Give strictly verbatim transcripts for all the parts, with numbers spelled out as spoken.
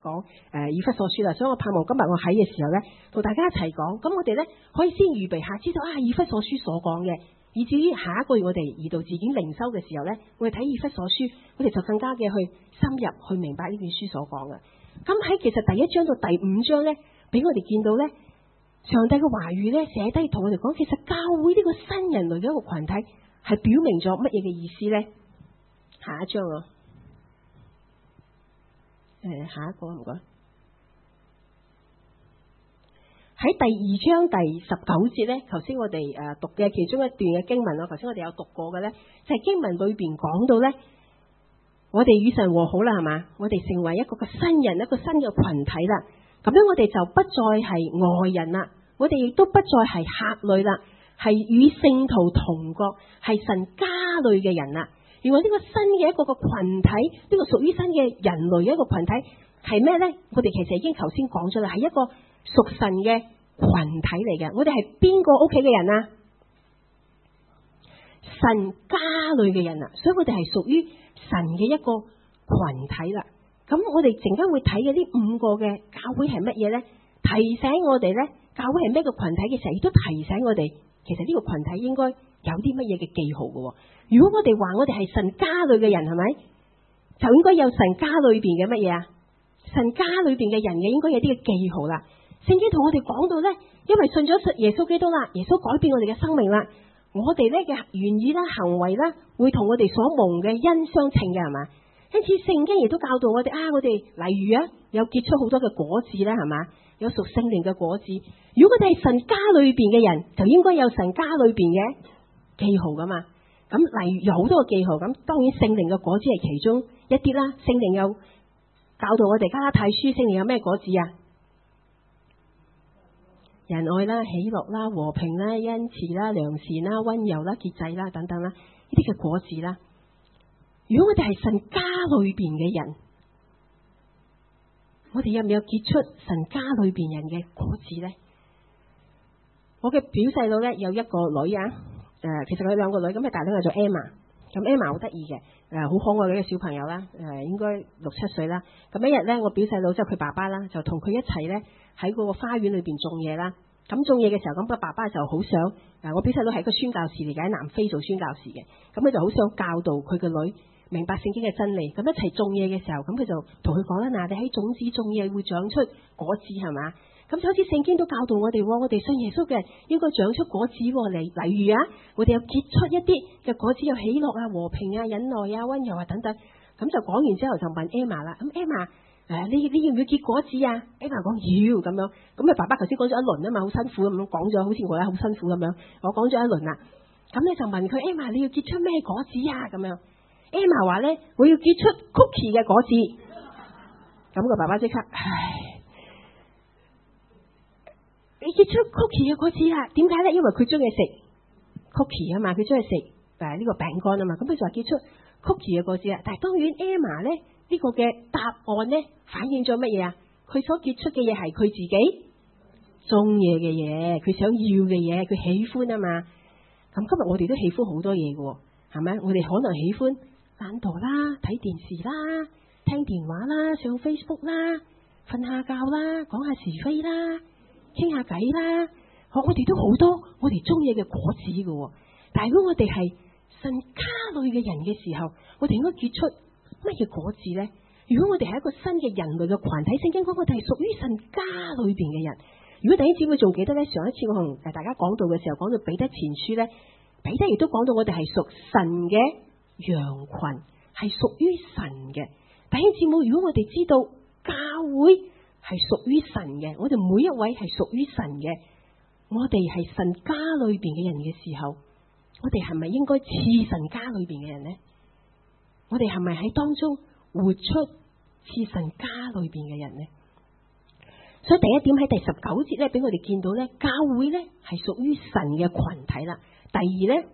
講誒以弗所書啦，所以我盼望今日我喺嘅時候咧，同大家一齊講。咁我哋咧可以先預備下，知道啊以弗所書所講嘅，以至於下一個月我哋移到自己靈修嘅時候咧，我哋睇以弗所書，我哋就更加嘅去深入去明白呢卷書所講嘅。咁喺其實第一章到第五章咧，俾我哋見到咧，上帝嘅話語咧寫低同我哋講，其實教會呢個新人類嘅一個群體係表明咗乜嘢嘅意思咧？下一章啊，誒，下一個唔該。喺第二章第十九節咧，頭先我哋誒讀嘅其中一段嘅經文啊，頭先我哋有讀過嘅咧，就係經文裏邊講到咧，我哋與神和好啦，係嘛？我哋成為一個嘅新人，一個新嘅群體啦。咁樣我哋就不再係外人啦，我哋亦都不再係客旅啦，係與聖徒同國，係神家裏嘅人啦。原來呢個新嘅一個個群體，呢、這個屬於新嘅人類嘅一個群體係咩咧？我哋其實已經頭先講咗啦，係一個屬神嘅群體嚟嘅。我哋係邊個屋企嘅人啊？神家裏嘅人啊，所以我哋係屬於神嘅一個群體啦。咁我哋陣間會睇嘅呢五個嘅教會係乜嘢咧？提醒我哋咧，教會係咩個群體嘅時候，亦都提醒我哋，其實呢個群體應該有啲乜嘢嘅記號嘅。如果我哋話我哋係神家裏嘅人，係咪就應該有神家裏邊嘅乜嘢啊？神家裏邊嘅人嘅應該有啲嘅記號啦。聖經同我哋講到咧，因為信咗耶穌基督啦，耶穌改變我哋嘅生命啦，我哋咧嘅言語啦、行為啦，會同我哋所蒙嘅恩相稱嘅，係嘛？因此聖經亦都教導我哋啊，我哋例如啊，有結出好多嘅果子咧，係嘛？有屬聖靈嘅果子。如果我哋係神家裏邊嘅人，就應該有神家裏邊嘅記號噶嘛。咁例如有好多個記號，咁當然聖靈嘅果子係其中一啲啦。聖靈有教導我哋加拉太書，聖靈有咩果子啊？仁愛啦、喜樂啦、和平啦、恩慈啦、良善啦、溫柔啦、節制啦等等啦，呢啲嘅果子啦。如果我哋係神家裏邊嘅人，我哋有唔有結出神家裏邊人嘅果子咧？我嘅表細佬咧有一個女啊，誒、呃，其實佢兩個女，咁佢大女叫做 Emma， 咁 Emma 好得意嘅，誒、呃，好可愛嘅一個小朋友啦，誒、呃，應該六七歲啦。咁一日咧，我表細佬即係佢爸爸啦，就同佢一齊咧喺嗰個花園裏邊種嘢啦。咁種嘢嘅時候，咁個爸爸就好想，誒、呃，我表細佬係一個宣教士嚟嘅，喺南非做宣教士嘅，咁佢就好想教導佢個女明白聖經嘅真理。咁一齊種嘢嘅時候，咁佢就同佢講啦，嗱，你喺種子種嘢會長出果子，係嘛？咁就好似聖經都教導我哋，我哋信耶穌嘅人應該長出果子嚟。例如啊，我哋有結出一啲嘅果子，有喜樂啊、和平啊、忍耐啊、溫柔啊等等。咁就講完之後就問 Emma 啦，咁 Emma 誒，你你要唔要結果子啊 ？Emma 講要咁樣。咁佢爸爸頭先講咗一輪啊嘛，好辛苦咁樣講咗，好似我咧好辛苦咁樣。我講咗一輪啦，咁你就問佢 Emma 你要結出咩果子啊？咁樣 Emma 話咧，我要結出 cookie 嘅果子。咁個爸爸即刻唉。你結出 cookie 嘅果子啦？點解咧？因為佢中意食 cookie 啊嘛，佢中意食誒呢個餅乾啊嘛，咁佢就話結出 cookie 嘅果子啦。但係當然 Emma 咧呢、呢個嘅答案咧反映咗乜嘢啊？佢所結出嘅嘢係佢自己中意嘅嘢，佢想要嘅嘢，佢喜歡啊嘛。咁今日我哋都喜歡好多嘢嘅，係咪？我哋可能喜歡懶惰啦、睇電視啦、聽電話啦、上 Facebook 啦、瞓下覺啦、講下是非啦。傾下偈啦，我哋都好多我哋中意嘅果子嘅，但係如果我哋係神家裏嘅人嘅時候，我哋應該結出乜嘢果子咧？如果我哋係一個新嘅人類嘅群體，聖經講我哋係屬於神家裏邊嘅人。如果弟兄姊妹仲記得咧，上一次我同誒大家講到嘅時候，講到彼得前書咧，彼得亦都講到我哋係屬神嘅羊群，係屬於神嘅。弟兄姊妹，如果我哋知道教會係屬於神嘅，我哋每一位係屬於神嘅，我哋係神家裏邊嘅人嘅時候，我哋係咪應該似神家裏邊嘅人呢？我哋係咪喺當中活出似神家裏邊嘅人呢？所以第一點喺第十九節咧，俾我哋見到咧，教會咧係屬於神嘅群體啦。第二咧，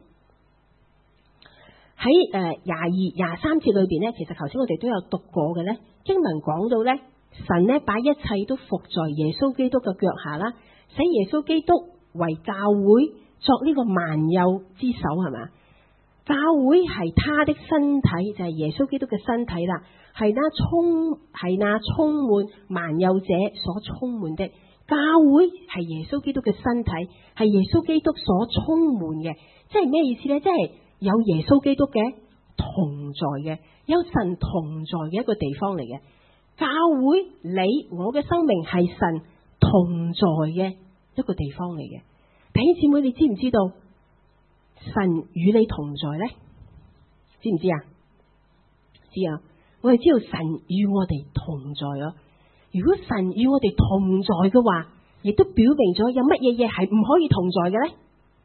喺誒廿二廿三節裏邊咧，其實頭先我哋都有讀過嘅咧，經文講到咧。神咧把一切都伏在耶穌基督嘅腳下啦，使耶穌基督為教會作呢個萬有之首，係嘛？ 教會係他的身體，就係耶穌基督嘅身體啦，係那充係那充滿萬有者所充滿的。教會係耶穌基督嘅身體，係耶穌基督所充滿嘅。即係咩意思呢？即係有耶穌基督嘅同在嘅，有神同在嘅一個地方嚟嘅。教會你我嘅生命係神同在嘅一個地方嚟嘅。弟兄姊妹，你知唔知道神與你同在呢？知唔知啊？知啊！我哋知道神與我哋同在啊。如果神與我哋同在嘅話，亦都表明咗有乜嘢嘢係唔可以同在嘅呢？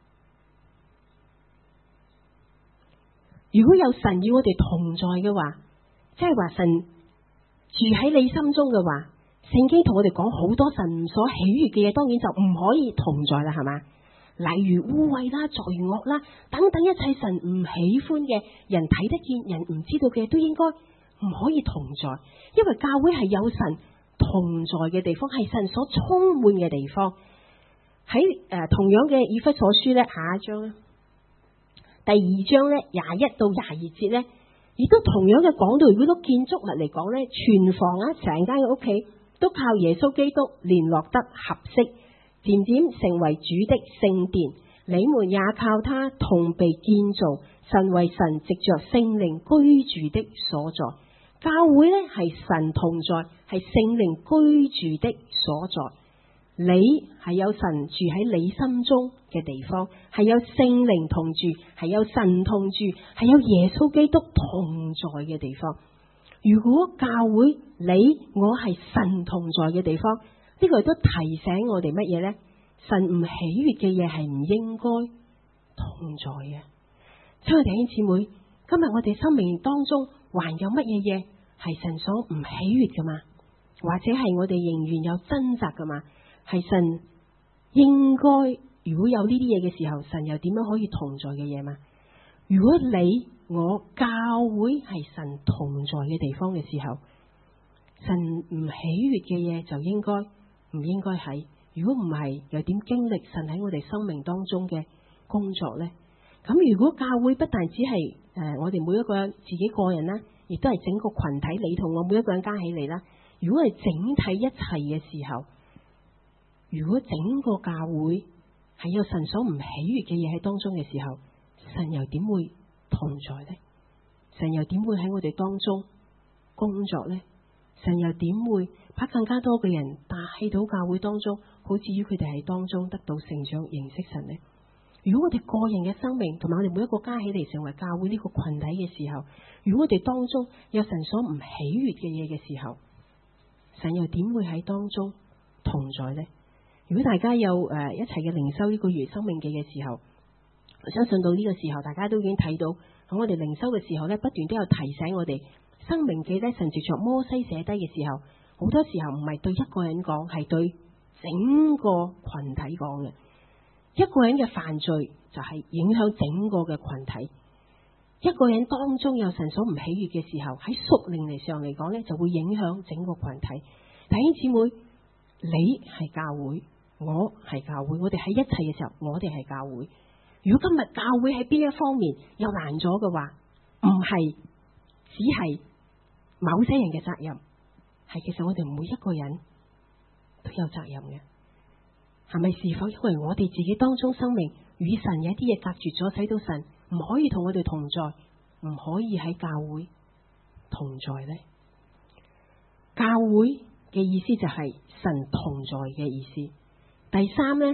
如果有神與我哋同在嘅話，即係話神住喺你心中嘅話，聖經同我哋講好多神所喜悅嘅嘢，當然就唔可以同在啦，係嘛？例如污穢啦、罪惡啦等等一切神唔喜歡嘅，人睇得見、人唔知道嘅，都應該唔可以同在，因為教會係有神同在嘅地方，係神所充滿嘅地方。喺誒、呃、同樣嘅以弗所書咧，下一章咧，第二章咧廿一到廿二節咧，亦都同樣嘅講到，如果建築物嚟講咧，全房啊，成間嘅屋企都靠耶穌基督聯絡得合適，漸漸成為主的聖殿，你們也靠他同被建造，神為神藉着聖靈居住的所在。教會咧係神同在，係聖靈居住的所在。你係有神住喺你心中嘅地方，係有聖靈同住，係有神同住，係有耶穌基督同在嘅地方。如果教會你我係神同在嘅地方，呢個亦都提醒我哋乜嘢呢？神唔喜悅嘅嘢係唔應該同在嘅。親愛弟兄姊妹，今日我哋生命當中還有乜嘢嘢係神所唔喜悅噶嘛？或者係我哋仍然有掙扎噶嘛？係神應該如果有呢啲嘢嘅時候，神又點樣可以同在嘅嘢嘛？如果你我教會係神同在嘅地方嘅時候，神唔喜悅嘅嘢就應該唔應該係？如果唔係，又點經歷神喺我哋生命當中嘅工作呢？咁如果教會不但只係誒、呃、我哋每一個人自己個人啦，亦都係整個群體，你同我每一個人加起嚟啦。如果係整體一齊嘅時候，如果整個教會係有神所唔喜悅嘅嘢喺當中嘅時候，神又點會同在呢？神又點會喺我哋當中工作呢？神又點會把更加多嘅人帶到教會當中，好至於佢哋喺當中得到成長認識神呢？如果我哋個人嘅生命同埋我哋每一個加起嚟成為教會呢個群體嘅時候，如果我哋當中有神所唔喜悅嘅嘢嘅時候，神又點會喺當中同在呢？如果大家有誒、呃、一齊嘅靈修呢個月生命記嘅時候，我相信到呢個時候大家都已經睇到，喺我哋靈修嘅時候咧，不斷都有提醒我哋生命記咧，神藉着摩西寫低嘅時候，好多時候唔係對一個人講，係對整個群體講嘅。一個人嘅犯罪就係影響整個嘅群體，一個人當中有神所唔喜悅嘅時候，喺屬靈嚟上嚟講咧，就會影響整個群體。弟兄姊妹，你係教會，我係教會，我哋喺一齊嘅時候，我哋係教會。如果今日教會喺邊一方面又難咗嘅話，唔係只係某些人嘅責任，係其實我哋每一個人都有責任嘅。係咪是否因為我哋自己當中生命與神有一啲嘢隔絕咗，使到神唔可以同我哋同在，唔可以喺教會同在呢？教會嘅意思就係神同在嘅意思。第三呢，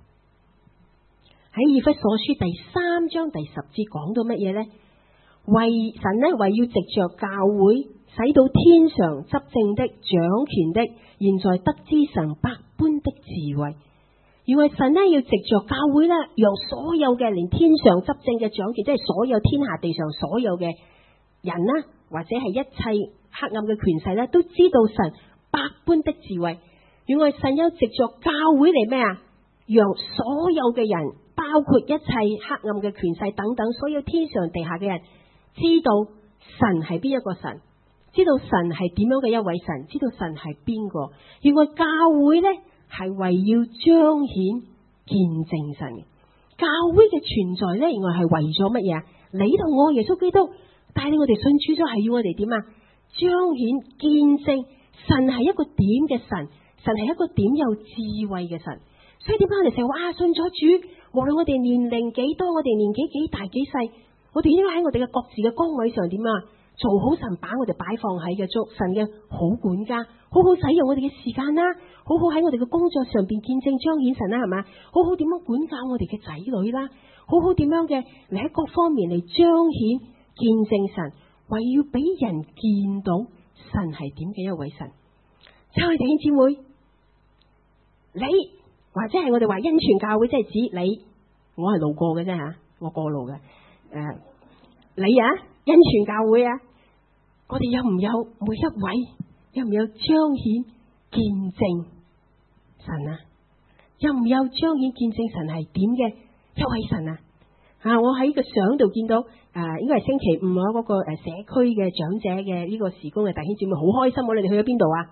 喺以弗所書第三章第十節講到乜嘢呢？為神呢，為要藉着教會，使到天上執政的、掌權的，現在得知神百般的智慧。因為神呢，要藉着教會呢，讓所有嘅連天上執政嘅掌權，即係所有天下地上所有嘅人啦，或者係一切黑暗嘅權勢咧，都知道神百般的智慧。原來神有藉着教會嚟咩啊？讓所有嘅人，包括一切黑暗嘅權勢等等，所有天上地下嘅人，知道神係邊一個神，知道神係點樣嘅一位神，知道神係邊個。原來教會咧，係為要彰顯見證神嘅。教會嘅存在咧，原來係為咗乜嘢啊？ 你同我耶穌基督帶領我哋信主咗，係要我哋點啊？彰顯見證神係一個點嘅神，神係一個點有智慧嘅神。所以點解我哋成日話啊，信咗主，無論我哋年齡幾多，我哋年紀幾大幾細，我哋應該喺我哋嘅各自嘅崗位上點啊？做好神把我哋擺放喺嘅足，神嘅好管家，好好使用我哋嘅時間啦，好好喺我哋嘅工作上邊見證彰顯神啦，係嘛？好好點樣管教我哋嘅仔女啦，好好點樣嘅嚟喺各方面嚟彰顯見證神，為要俾人見到神係點嘅一位神。親愛弟兄姊妹，你或者係我哋話恩泉教會，即係指你，我係路過嘅啫吓，我過路嘅。誒、呃，你啊，恩泉教會啊，我哋有唔有每一位有唔有彰顯見證神啊？有唔有彰顯見證神係點嘅一位神啊？啊，我喺個相度見到誒、呃，應該係星期五嗰個誒社區嘅長者嘅呢個事工嘅弟兄姊妹好開心，我哋哋去咗邊度啊？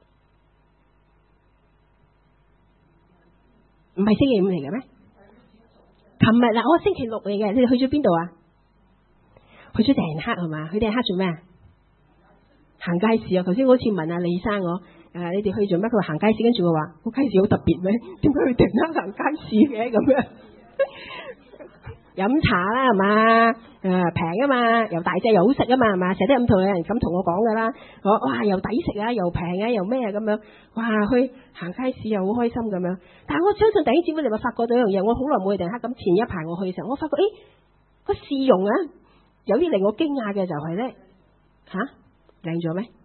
唔係星期五嚟嘅咩？琴日嗱，我星期六嚟嘅，你哋去咗邊度啊？去咗訂黑係嘛？去訂黑做咩啊？行街市啊！頭先我好似問阿李生我，誒、呃，你哋去做咩？佢話行街市，跟住我話，個街市好特別咩？點解去訂黑行街市嘅咁樣？飲茶啦係嘛，誒平啊嘛，又大隻又好食啊嘛係嘛，成日都咁同有人咁同我講噶啦，我哇又抵食啊，又平啊，又咩啊咁樣，哇去行街市又好開心咁樣。但係我相信弟兄姊妹你咪發覺到一樣嘢，我好耐冇去訂黑，咁前一排我去嘅時候，我發覺誒個市容啊，有啲令我驚訝嘅就係咧，吓靚咗咩？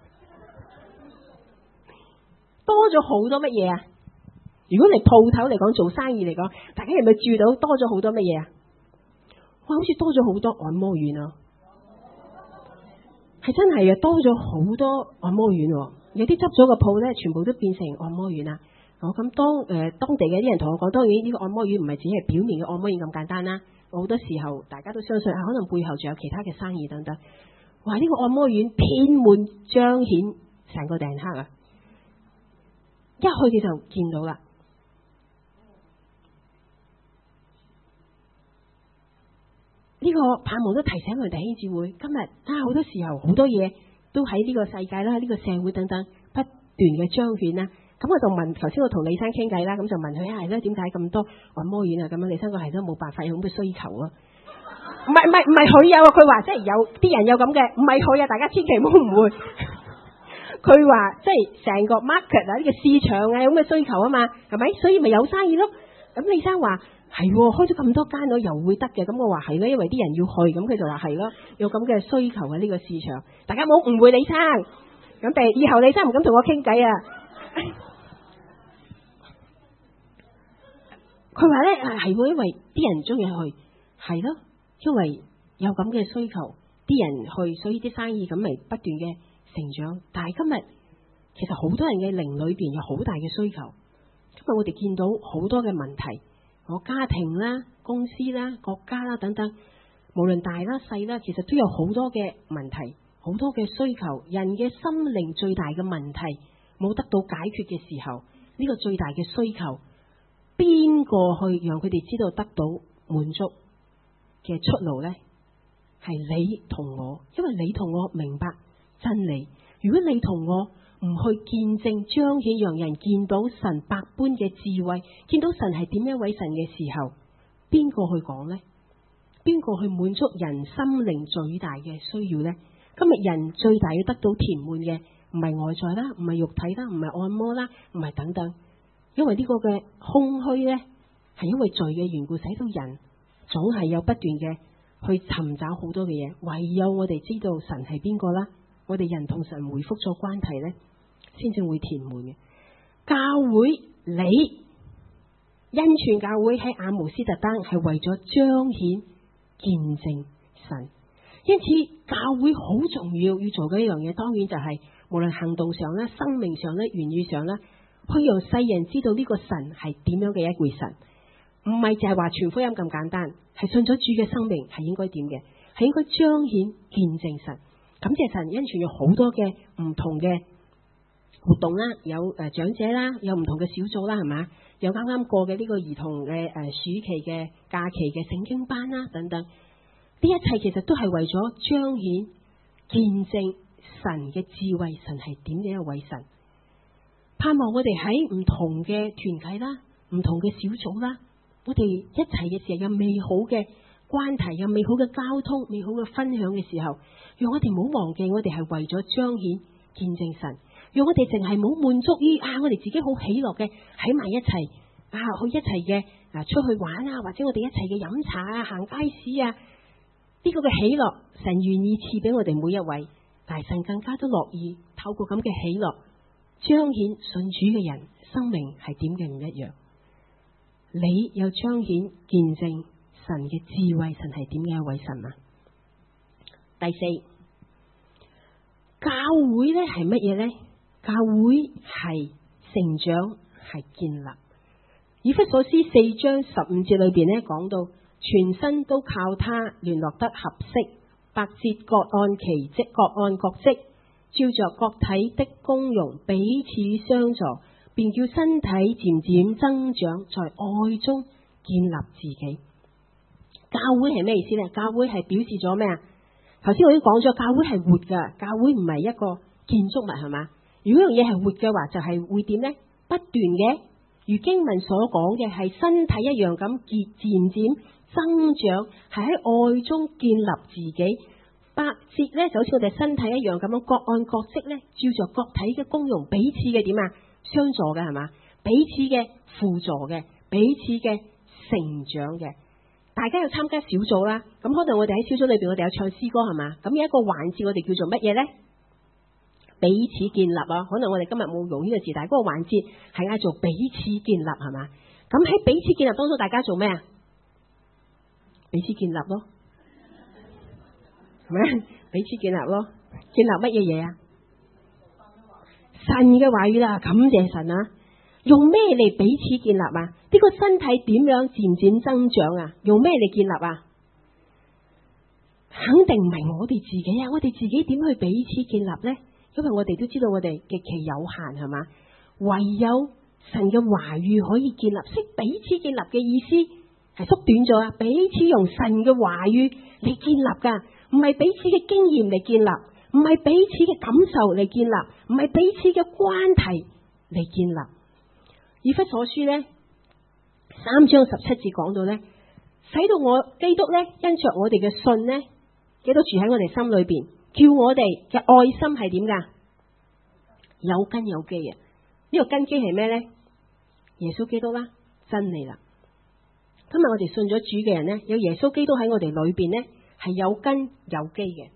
多咗好多乜嘢啊？如果你鋪頭嚟講做生意嚟講，大家係咪注到多咗好多乜嘢啊？哇！好似多咗好多按摩院啊，係真係嘅，多咗好多按摩院。有啲執咗個鋪咧，全部都變成按摩院啦。我咁當誒、呃、當地嘅啲人同我講，當然呢個按摩院唔係只係表面嘅按摩院咁簡單啦。好多時候大家都相信啊，可能背後仲有其他嘅生意等等。哇！呢、這個按摩院遍滿彰顯成個訂黑啊！一去你就見到啦。呢個盼望都提醒我哋弟兄姊妹，今日啊好多時候好多嘢都喺呢個世界啦，呢、這個社會等等不斷嘅彰顯啦。咁我就問，頭先我同李生傾偈啦，咁就問佢啊，係咧點解咁多按摩院啊？咁樣李生講係都冇辦法，有咁嘅需求啊。唔係唔係唔係佢有啊，佢話即係有啲人有咁嘅，唔係佢啊，大家千祈唔好誤會。佢話即係成個 market 啊，呢個市場啊有咁嘅需求啊嘛，係咪？所以咪有生意咯。咁李生話。係開咗咁多間咯，又會得嘅。咁我話係咯，因為啲人要去，咁佢就話係咯，有咁嘅需求嘅呢個市場。大家冇誤會李生，咁第以後李生唔敢同我傾偈啊。佢話咧係喎，因為啲人中意去，係咯，因為有咁嘅需求，啲人去，所以啲生意咁咪不斷嘅成長。但係今日其實好多人嘅靈裏邊有好大嘅需求，今日我哋見到好多嘅問題。我家庭啦、公司啦、國家啦等等，無論大啦細啦，其實都有好多嘅問題，好多嘅需求。人嘅心靈最大嘅問題冇得到解決嘅時候，呢個最大嘅需求，邊個去讓佢哋知道得到滿足嘅出路呢？係你同我，因為你同我明白真理。如果你同我唔去見證彰顯，讓人見到神百般嘅智慧，見到神係點樣一位神嘅時候，邊個去講呢？邊個去滿足人心靈最大嘅需要呢？今日人最大要得到填滿嘅，唔係外在啦，唔係肉體啦，唔係按摩啦，唔係等等，因為呢個嘅空虛呢，係因為罪嘅緣故，使到人總係有不斷嘅去尋找好多嘅嘢。唯有我哋知道神係邊個啦，我哋人同神回復咗關係呢，先至會填滿嘅。教會你恩泉教會喺阿姆斯特丹係為咗彰顯見證神，因此教會好重要要做嘅一樣嘢，當然就係無論行動上咧、生命上咧、言語上咧，去讓世人知道呢個神係點樣嘅一回神，唔係就係話傳福音咁簡單，係信咗主嘅生命係應該點嘅，係應該彰顯見證神。感謝神，恩泉有好多嘅唔同嘅活動啦，有誒長者啦，有唔同嘅小組啦，係嘛？有啱啱過嘅呢個兒童嘅誒暑期嘅假期嘅聖經班啦，等等。 呢一切其實都係為咗彰顯見證神嘅智慧，神係點樣嘅偉神。盼望我哋喺唔同嘅團契啦，唔同嘅小組啦，我哋一齊嘅時候有美好嘅關係，有美好嘅交通，美好嘅分享嘅時候，讓我哋唔好忘記我哋係為咗彰顯見證神，讓我哋淨係冇滿足於啊我哋自己好喜樂嘅喺埋一齊啊去一齊嘅啊出去玩啊，或者我哋一齊嘅飲茶啊行街市啊，呢個嘅喜樂神願意賜俾我哋每一位，但係神更加都樂意透過咁嘅喜樂彰顯信主嘅人生命係點嘅唔一樣。你有彰顯見證神嘅智慧，神係點嘅一位神啊？第四，教會咧係乜嘢咧？教會係成長，係建立。以弗所書四章十五節裏邊咧講到，全身都靠他聯絡得合適，百節各按其職，各按各職，照着各體的功用彼此相助，便叫身體漸漸增長，在愛中建立自己。教會係咩意思呢？教會係表示咗咩啊？頭先我已經講咗，教會係活噶，教會唔係一個建築物，係嘛？如果樣嘢係活嘅話，就係、是、會點呢？不斷嘅，如經文所講嘅，係身體一樣咁漸漸漸增長，係喺愛中建立自己。百節咧就好似我哋身體一樣咁樣，各按各職咧，照着各體嘅功用，彼此嘅點啊？相助嘅係嘛？彼此嘅輔助嘅，彼此嘅成長嘅。大家有參加小組啦，咁可能我哋喺小組裏邊，我哋有唱詩歌係嘛？咁有一個環節我哋叫做乜嘢咧？彼此建立啊！可能我哋今日冇用呢個字，但係嗰個環節係嗌做彼此建立係嘛？咁喺彼此建立當中，大家做咩啊？彼此建立咯，係咪？彼此建立咯，建立乜嘢嘢啊？神嘅話語啦，感謝神啊！用咩嚟彼此建立啊？呢個身體點樣漸漸增長啊？用咩嚟建立啊？肯定唔係我哋自己啊！我哋自己點去彼此建立呢？因為我哋都知道我哋極其有限，係嘛？唯有神嘅話語可以建立，識彼此建立嘅意思係縮短咗啊！彼此用神嘅話語嚟建立噶，唔係彼此嘅經驗嚟建立，唔係彼此嘅感受嚟建立，唔係彼此嘅關係嚟建立。以弗所書呢三章十七節講到呢，使到我基督呢因着我哋嘅信呢，基督住喺我哋心裏邊。叫我哋嘅愛心係點噶？有根有基啊！呢、這個根基係咩呢？耶穌基督啦，真理啦。今日我哋信咗主嘅人呢，有耶穌基督喺我哋裏邊呢，係有根有基嘅。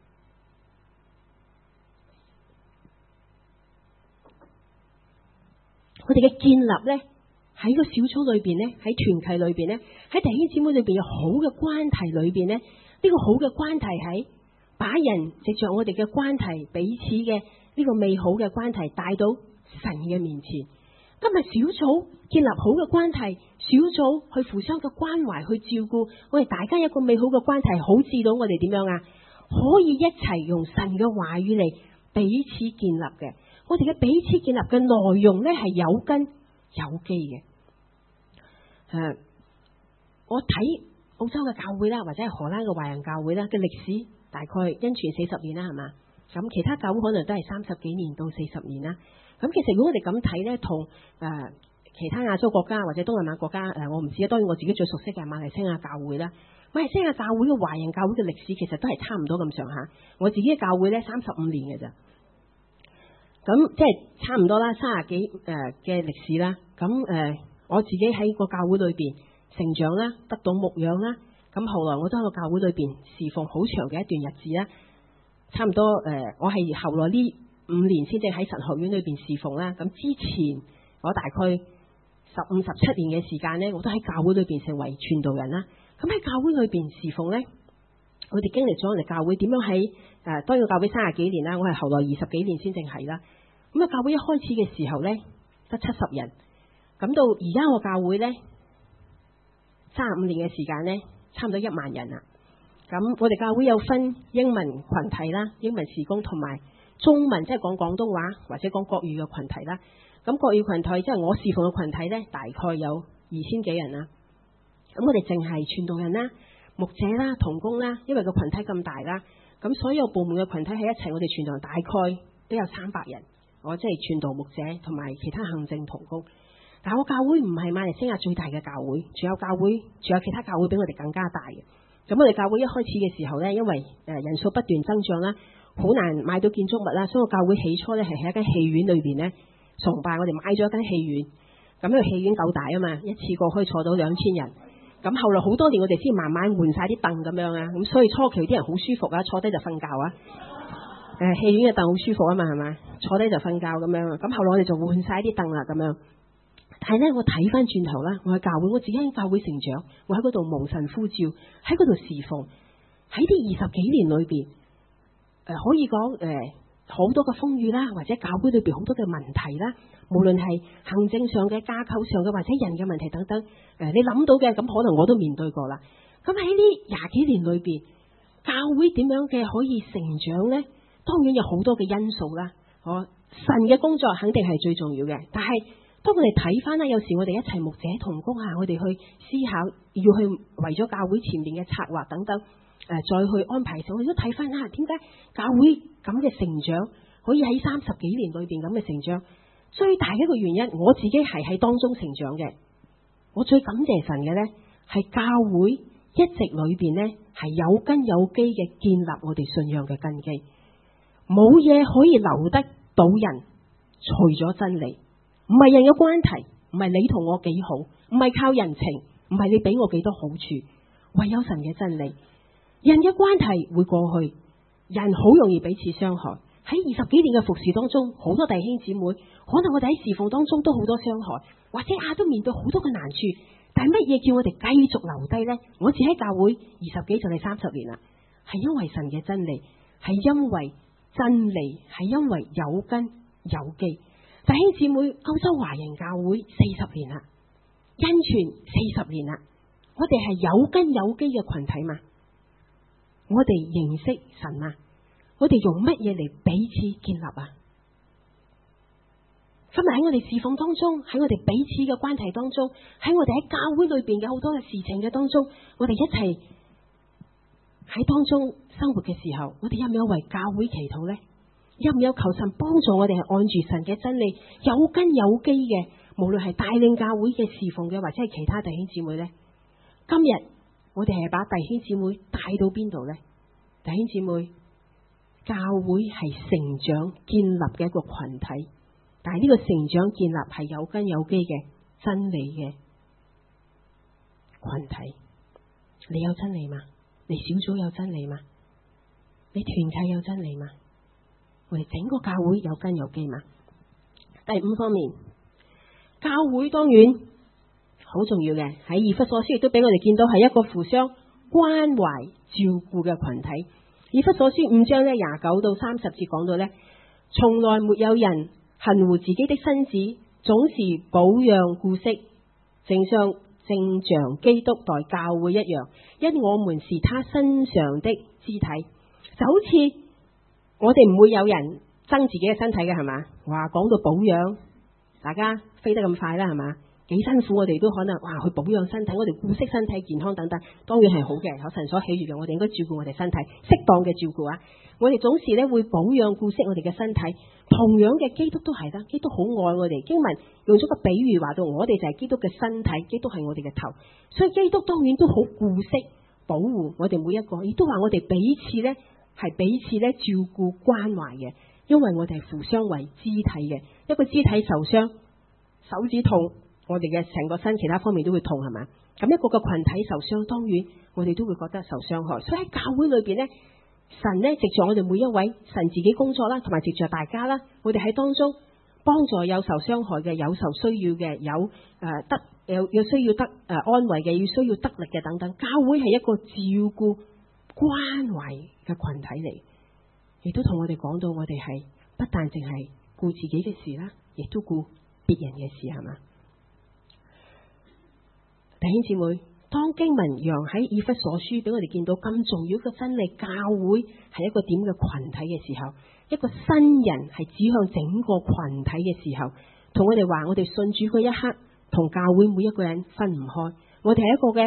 我哋嘅建立呢，喺個小組裏邊呢，喺團契裏邊呢，喺弟兄姊妹裏邊有好嘅關係裏邊呢，呢、這個好嘅關係喺。把人藉着我哋嘅關係，彼此嘅呢個美好嘅關係帶到神嘅面前。今日小組建立好嘅關係，小組去互相嘅關懷，去照顧我哋大家一個美好嘅關係，好至到我哋點樣啊？可以一齊用神嘅話語嚟彼此建立嘅。我哋嘅彼此建立嘅內容呢，係有根有基嘅。誒、uh，我睇澳洲嘅教會啦，或者係荷蘭嘅華人教會啦嘅歷史。大概恩傳四十年啦，係嘛？咁其他教會可能都係三十幾年到四十年啦。咁其實如果我哋咁睇咧，同誒、呃、其他亞洲國家或者東南亞國家誒、呃，我唔知啊。當然我自己最熟悉嘅係馬來西亞教會啦。馬來西亞教會嘅華人教會嘅歷史其實都係差唔多咁上下。我自己嘅教會咧三十五年嘅咋，咁即係差唔多啦，三十幾誒嘅歷史啦。咁誒、呃、我自己喺個教會裏邊成長啦，得到牧養啦。咁後來我都喺個教會裏邊侍奉好長嘅一段日子啦，差唔多誒、呃，我係後來呢五年先至喺神學院裏邊侍奉啦。咁之前我大概十五十七年嘅時間咧，我都喺教會裏邊成為傳道人啦。咁喺教會裏邊侍奉咧，我哋經歷咗我哋教會點樣喺誒、呃，當然教會三十幾年啦，我係後來二十幾年先正係啦。咁啊，教會一開始嘅時候咧，得七十人，咁到而家個教會咧，三十五年嘅時間咧。差唔多一萬人啦，咁我哋教會有分英文群體啦，英文事工同埋中文，即係講廣東話或者講國語嘅群體啦。咁國語群體即係我侍奉嘅群體咧，大概有二千幾人啦。咁我哋淨係傳道人啦、 牧者啦、同工啦，因為個群體咁大啦，咁所有部門嘅群體喺一齊，我哋全堂大概都有三百人，我即係傳道牧者同埋其他行政同工。但係我教會唔係馬來西亞最大嘅教會，仲有教會，仲有其他教會比我哋更加大嘅。咁我哋教會一開始嘅時候呢，因為誒人數不斷增長啦，好難買到建築物啦，所以我教會起初呢係喺一間戲院裏邊呢崇拜，我哋買咗一間戲院，咁因為戲院夠大啊嘛，一次過可以坐到兩千人。咁後來好多年我哋先慢慢換晒啲凳咁樣啊，咁所以初期啲人好舒服啊，坐低就瞓覺啊。誒，戲院嘅凳好舒服啊嘛，係咪？坐低就瞓覺咁樣。咁後來我哋就換晒啲凳啦，咁樣。但係咧，我睇翻轉頭啦，我喺教會，我自己喺教會成長，我喺嗰度蒙神呼召，喺嗰度侍奉，喺啲二十幾年裏邊，誒、呃、可以講誒好多嘅風雨啦，或者教會裏邊好多嘅問題啦，無論係行政上嘅、架構上嘅，或者人嘅問題等等，誒、呃、你諗到嘅，咁可能我都面對過啦。咁喺呢廿幾年裏邊，教會點樣嘅可以成長咧？當然有好多嘅因素啦。我神嘅工作肯定係最重要嘅，但係當我哋睇翻咧，有時我哋一齊牧者同工啊，我哋去思考，要去為咗教會前面嘅策劃等等，誒、呃、再去安排上，我哋都睇翻啊，點解教會咁嘅成長可以喺三十幾年裏邊咁嘅成長？最大嘅一個原因，我自己係喺當中成長嘅。我最感謝神嘅咧，係教會一直裏邊咧係有根有基嘅建立我哋信仰嘅根基，冇嘢可以留得到人，除咗真理。唔係人嘅關係，唔係你同我幾好，唔係靠人情，唔係你俾我幾多好處，唯有神嘅真理。人嘅關係會過去，人好容易彼此傷害。喺二十幾年嘅服侍當中，好多弟兄姊妹，可能我哋喺侍奉當中都好多傷害，或者啊都面對好多嘅難處。但係乜嘢叫我哋繼續留低呢？我自喺教會二十幾就係三十年啦，係因為神嘅真理，係因為真理，係因為有根有基。弟兄姊妹，歐洲華人教會四十年啦，恩泉四十年啦，我哋係有根有基嘅群體嘛？我哋認識神嘛？我哋用乜嘢嚟彼此建立啊？今日喺我哋侍奉當中，喺我哋彼此嘅關係當中，喺我哋喺教會裏邊嘅好多嘅事情嘅當中，我哋一齊喺當中生活嘅時候，我哋有唔有為教會祈禱呢？有唔有求神幫助我哋係按住神嘅真理有根有基嘅，無論係帶領教會嘅侍奉嘅，或者係其他弟兄姊妹呢？今日我哋係把弟兄姊妹帶到邊度呢？弟兄姊妹，教會係成長建立嘅一個群體，但係呢個成長建立係有根有基嘅真理嘅群體。你有真理嗎？你小組有真理嗎？你團契有真理嗎？我哋整個教會有根有基嘛？第五方面，教會當然好重要嘅，喺以弗所書亦都俾我哋見到係一個互相關懷照顧嘅群體。以弗所書五章咧廿九到三十節講到咧，從來沒有人恨惡自己的身子，總是保養顧惜，正像正像基督待教會一樣，因我們是他身上的肢體。就好似我哋唔會有人憎自己嘅身體嘅，係嘛？哇，講到保養，大家飛得咁快啦，係嘛？幾辛苦，我哋都可能哇去保養身體，我哋顧惜身體健康等等，當然係好嘅，有神所喜悅嘅，我哋應該照顧我哋身體，適當嘅照顧啊！我哋總是咧會保養顧惜我哋嘅身體，同樣嘅基督都係啦，基督好愛我哋。經文用咗個比喻話到，我哋就係基督嘅身體，基督係我哋嘅頭，所以基督當然都好顧惜保護我哋每一個，亦都話我哋彼此咧。係彼此咧照顧關懷嘅，因為我哋係互相為肢體嘅，一個肢體受傷，手指痛，我哋嘅成個身其他方面都會痛，係嘛？咁一個個群體受傷，當然我哋都會覺得受傷害。所以喺教會裏邊咧，神咧藉住我哋每一位，神自己工作啦，同埋藉住大家啦，我哋喺當中幫助有受傷害嘅，有受需要嘅，有誒、呃、得有有需要得誒、呃、安慰嘅，要需要得力嘅等等。教會係一個照顧關懷嘅群體嚟，亦都同我哋講到，我哋係不但淨係顧自己嘅事啦，亦都顧別人嘅事，係嘛？弟兄姊妹，當經文讓喺以弗所書俾我哋見到咁重要嘅真理，教會係一個點嘅群體嘅時候，一個新人係指向整個群體嘅時候，同我哋話，我哋信主嗰一刻，同教會每一個人分唔開，我哋係一個嘅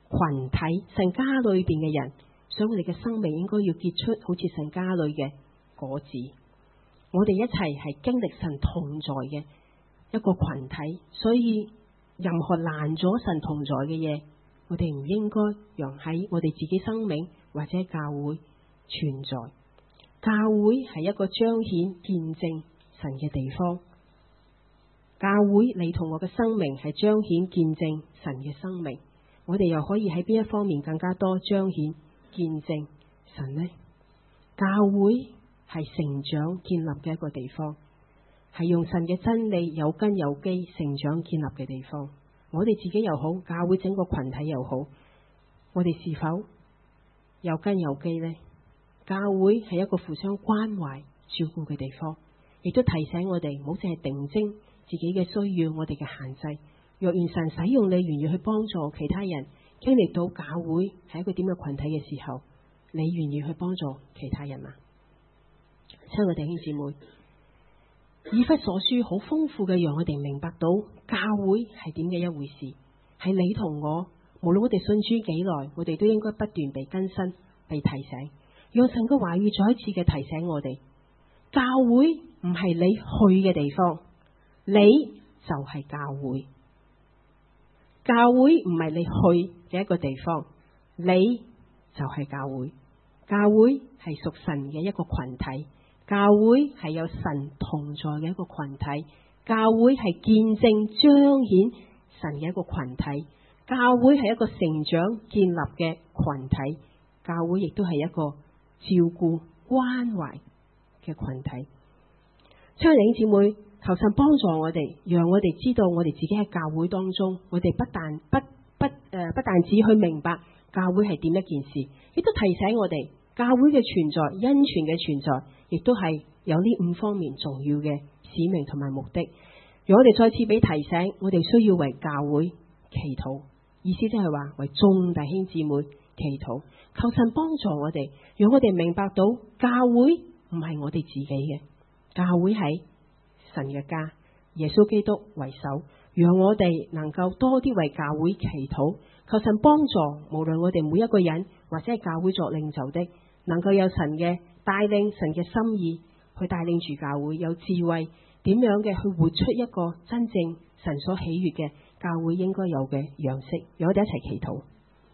群體，神家裏邊嘅人，所以我哋嘅生命應該要結出好似神家裏嘅果子。我哋一齊係經歷神同在嘅一個群體，所以任何攔阻神同在嘅嘢，我哋唔應該讓喺我哋自己生命或者教會存在。教會係一個彰顯見證神嘅地方。教會你同我嘅生命係彰顯見證神嘅生命，我哋又可以喺邊一方面更加多彰顯見證神呢？教會係成長建立嘅一個地方，係用神嘅真理有根有基成長建立嘅地方。我哋自己又好，教會整個群體又好，我哋是否有根有基呢？教會係一個互相關懷照顧嘅地方，亦都提醒我哋唔好淨係定睛自己嘅需要，我哋嘅限制。若然神使用你，願意去幫助其他人經歷到教會係一個點嘅群體嘅時候，你願意去幫助其他人嗎？親愛嘅弟兄姊妹，以弗所書好豐富嘅，讓我哋明白到教會係點嘅一回事。係你同我，無論我哋信主幾耐，我哋都應該不斷被更新、被提醒。讓神嘅話語再一次嘅提醒我哋，教會唔係你去嘅地方，你就係教會。教會唔係你去嘅一個地方，你就係教會。教會係屬神嘅一個群體，教會係有神同在嘅一個群體，教會係見證彰顯神嘅一個群體，教會係一個成長建立嘅群體，教會亦都係一個照顧關懷嘅群體。親愛弟兄姊妹，求神幫助我哋，讓我哋知道我哋自己喺教會當中，我哋不但不不誒、呃、不但只去明白教會係點一件事，亦都提醒我哋教會嘅存在、恩泉嘅存在，亦都係有呢五方面重要嘅使命同埋目的。如果我哋再次俾提醒，我哋需要為教會祈禱，意思即係話為眾弟兄姊妹祈禱，求神幫助我哋，讓我哋明白到教會唔係我哋自己嘅，教會係神嘅家，耶穌基督為首，讓我哋能夠多啲為教會祈禱，求神幫助，無論我哋每一個人或者係教會作領袖的，能夠有神嘅帶領，神嘅心意去帶領住教會，有智慧點樣嘅去活出一個真正神所喜悅嘅教會應該有嘅樣式。讓我哋一齊祈禱。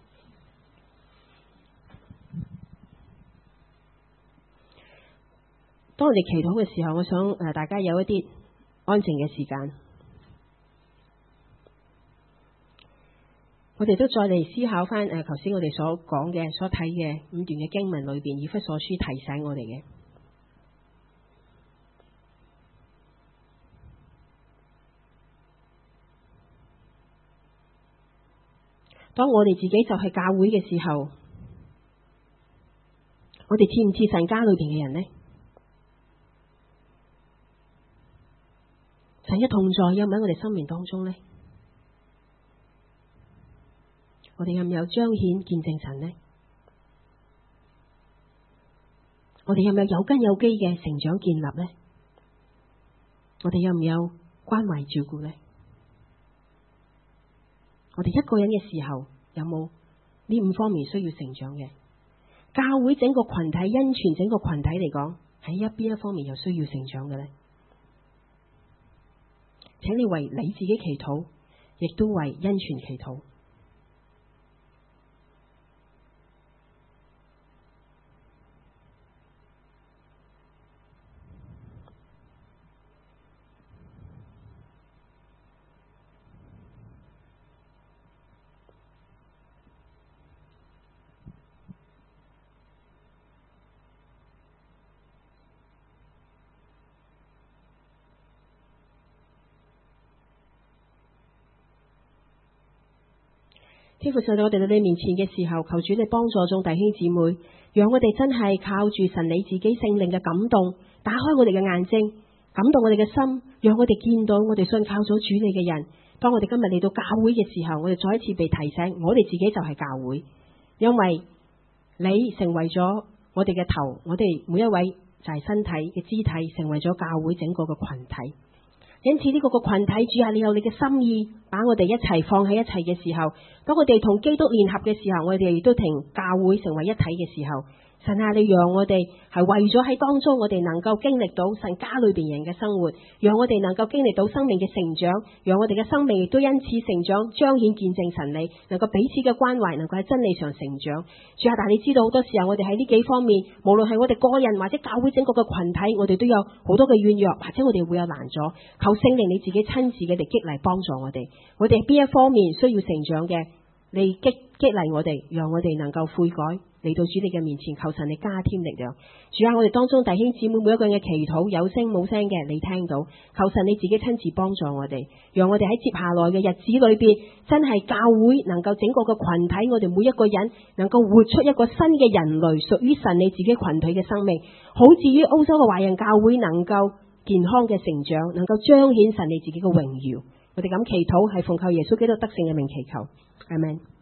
當我哋祈禱嘅時候，我想誒大家有一啲安靜嘅時間，我哋都再嚟思考翻誒頭先我哋所講嘅、所睇嘅五段嘅經文裏邊，以弗所書提醒我哋嘅。當我哋自己就係教會嘅時候，我哋似唔似神家裏邊嘅人呢？神嘅同在有冇喺我哋生命當中呢？我哋有唔有彰顯見證神呢？我哋有唔有有根有基嘅成長建立呢？我哋有唔有關懷照顧呢？我哋一個人嘅時候有冇呢五方面需要成長嘅？教會整個群體、恩泉整個群體嚟講，喺一邊一方面有需要成長嘅呢？請你為你自己祈禱，亦都為恩泉祈禱。天父上到我哋到你面前嘅時候，求主你幫助眾弟兄姊妹，讓我哋真係靠住神你自己聖靈嘅感動，打開我哋嘅眼睛，感動我哋嘅心，讓我哋見到我哋信靠咗主你嘅人。當我哋今日嚟到教會嘅時候，我哋再一次被提醒，我哋自己就係教會，因為你成為咗我哋嘅頭，我哋每一位就係身體嘅肢體，成為咗教會整個嘅群體。 因此呢個個群體，主啊，你有你嘅心意，把我哋一齊放喺一齊嘅時候，當我哋同基督聯合嘅時候，我哋亦都同教會成為一體嘅時候，神啊，你讓我哋係為咗喺當中，我哋能夠經歷到神家裏邊人嘅生活，讓我哋能夠經歷到生命嘅成長，讓我哋嘅生命亦都因此成長，彰顯見證神你，能夠彼此嘅關懷，能夠喺真理上成長。主啊，但你知道好多時候我哋喺呢幾方面，無論係我哋個人或者教會整個嘅群體，我哋都有好多嘅軟弱，或者我哋會有難阻。求聖靈你自己親自嘅嚟激勵幫助我哋，我哋邊一方面需要成長嘅，你激激勵我哋，讓我哋能夠悔改。嚟到主你嘅面前，求神你加添力量。主啊，我哋當中弟兄姊妹每一個人嘅祈禱有聲冇聲嘅，你聽到，求神你自己親自幫助我哋，讓我哋喺接下來嘅日子裏邊，真係教會能夠整個嘅群體，我哋每一個人能夠活出一個新嘅人類，屬於神你自己群體嘅生命，好至於歐洲嘅華人教會能夠健康嘅成長，能夠彰顯神你自己嘅榮耀。我哋咁祈禱係奉靠耶穌基督得勝嘅名祈求，阿們。